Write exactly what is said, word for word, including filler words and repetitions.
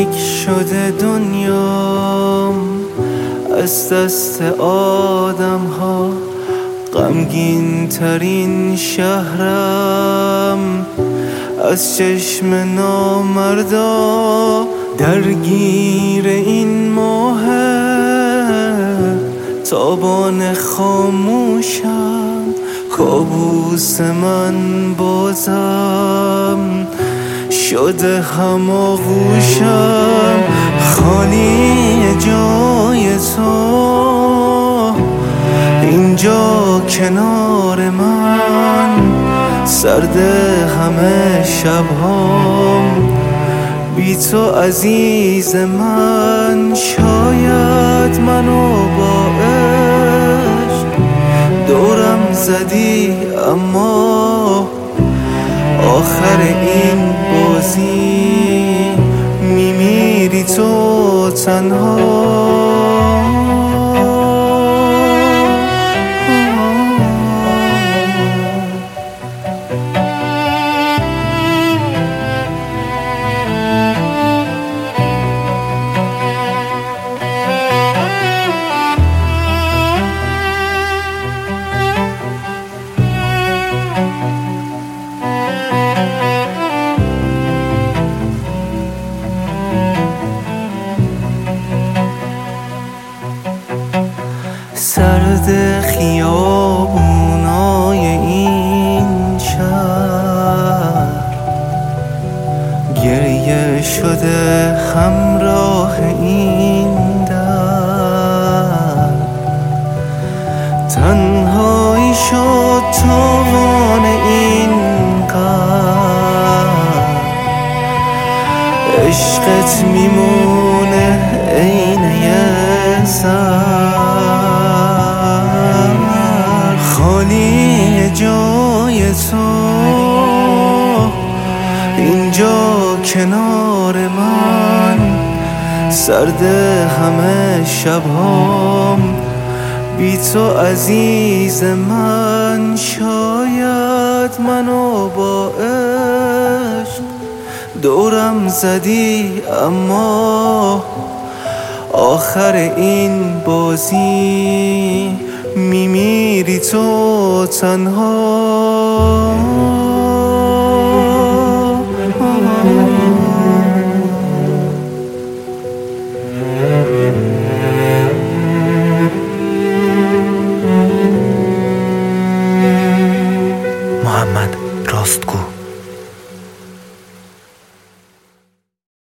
تاریک شده دنیام از دست آدم ها، غمگین ترین شهرم از چشم نامردا، درگیر این ماهه تابان خاموشم، کابوس من بازم شده هماغوشم. خالی جای تو اینجا کنار من، سرد همه شبهام بی تو عزیز من. شاید منو با عشق دورم زدی، اما آخر این بازی میمیری تو تنها. سرد خیابونای این شهر، گریه شده همراه این در، تنهایی شد تاوان این قلب، عشقت میمونه عین یه سر. خالی جای تو اینجا کنار من، سرد همه شبهام بی تو عزیز من. شاید منو با عشق دورم زدی، اما آخر این بازی میمیری تو تنها. محمد راستگو.